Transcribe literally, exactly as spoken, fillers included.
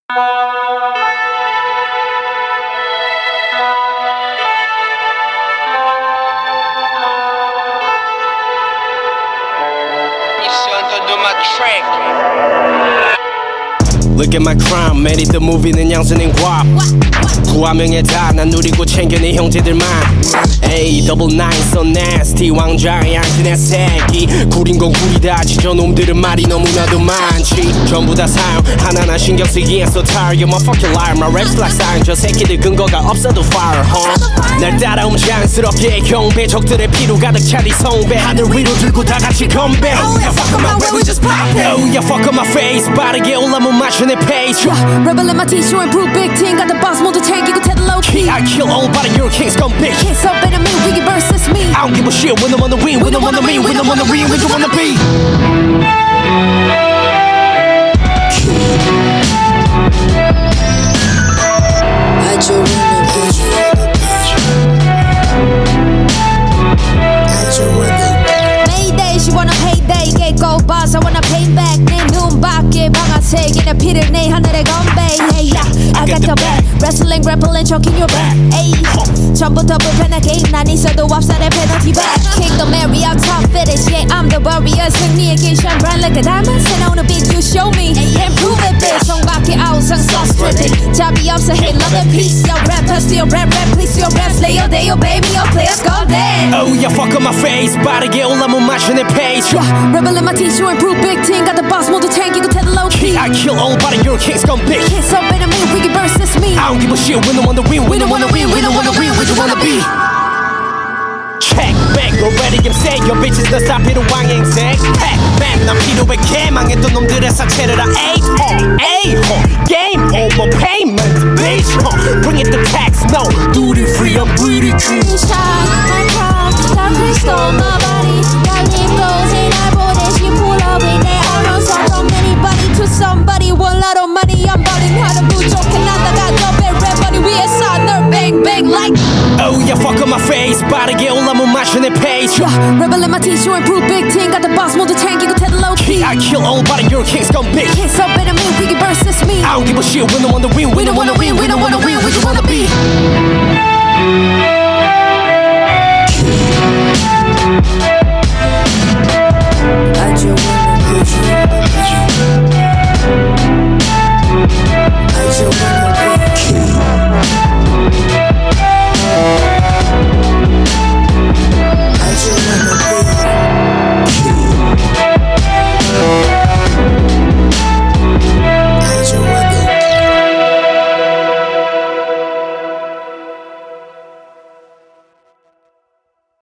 Look at my crown, made it the movie는 양수는 과 구하명에 다 난 누리고 챙겨 네 형제들만 에이 더블 나인 so nasty 왕좌의 양신의 새끼 구린 건 구리다 지저 놈들은 말이 너무나도 많지 전부 다 사용 하나하나 신경 쓰기엔 so tired You're my fucking liar my rap's like siren 저 새끼들 근거가 없어도 fire huh? 날 따라오면 자연스럽게 경배 적들의 피로 가득 차 네 성배 하늘 위로 들고 다 같이 건배 Oh yeah fuck up my way we just pop it Oh yeah fuck up my face 빠르게 올라면 맞춰 내 pace Rebel in my t-shirt improve big team got the boss 모두 챙기고 태도 low key I kill all body your kings come bitch Kiss up in a movie versus me I don't give a shit when I'm on the wing when I'm on the wing when I'm on the wing when I'm on the beat Hide your window page Hide your window Mayday she wanna payday get gold bars I wanna pay back 내 눈밖에 방아색이나 피를 내 하늘에 건배 Hey yeah I got your back Wrestling grappling choking your back Ay 전부터 불편한 게임 난 있어도 앞살의 penalty back King the Mary I'm top fetish Yeah I'm the warrior 승리에게 shine bright like a diamond 새로운 beat you show me And prove it bitch 성밖에 아우성 so scripted 잡이 없어 hit love and peace Yo rapper still rap rap please your rap slay your day your baby your players go dead Oh yeah fuck up my face 빠르게 올라면 맞춰 내 pace Rebel in my t-shirt improve big team got the boss 모두 챙기고 태도 low key I kill all body your kings come bitch Kiss up in a movie versus me I don't give a shit when I'm on the wing when I'm on the wing when I'm on the wing when you wanna be Check back already I'm saying your bitches 너 사피로 왕행색 Pac-Man 난 필요해 개망했던 놈들의 사체를 다 A-ho A-ho Game over payment bitch huh? Bring it the tax no duty free I'm pretty cool Shine my crown 다 crystal my body 달린 곳에 날 보내시 pull up in there I run so from anybody to somebody one lot of money I'm balling 하는 부족해 나다가 더 red money 위에서 널 bang bang like Oh yeah fuck up my face 빠르게 올라면 맞춰 내 pace Rebel in my t-shirt improve big team got the boss 모두 챙기고 태도 low key I kill all body your kings come bitch Kiss up in a movie versus me I don't give a shit when I'm on the wing when I'm on the wing when I'm on the wing when you wanna be